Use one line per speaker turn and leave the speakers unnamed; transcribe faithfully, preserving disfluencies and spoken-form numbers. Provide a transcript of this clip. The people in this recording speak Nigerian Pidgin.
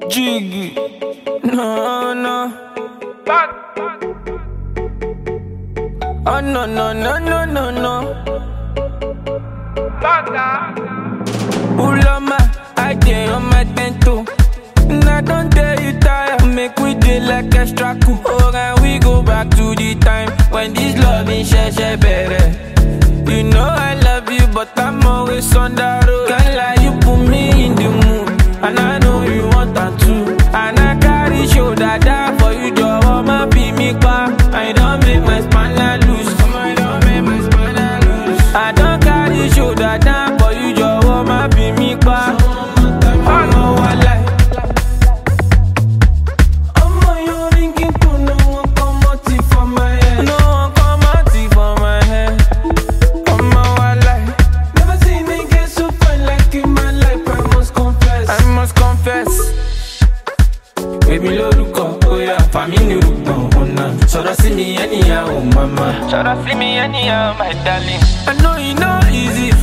Jiggy, no, no. Oh no, no, no, no, no, no. Ulama, I dey on my bento. And I don't tell you tired. Make we dey like extra cool. Oh, and we go back to the time when this love in share share better. You know I love you, but I'm always on the road. Can't lie, you put me in the mood, and I know you want that too. And I carry shoulder down for you, Joe. My be me pa. I don't make my spine loose. I don't make my spine loose. I don't carry shoulder down for you, Joe. My be me pa. I know I like. Baby lórúkọ, oh yeah, family rúgbọ̀n ọ̀nà. Sọ̀rọ̀ sí mi anyhow, mama. Sọ̀rọ̀ sí mi anyhow, my darling. I know you know easy.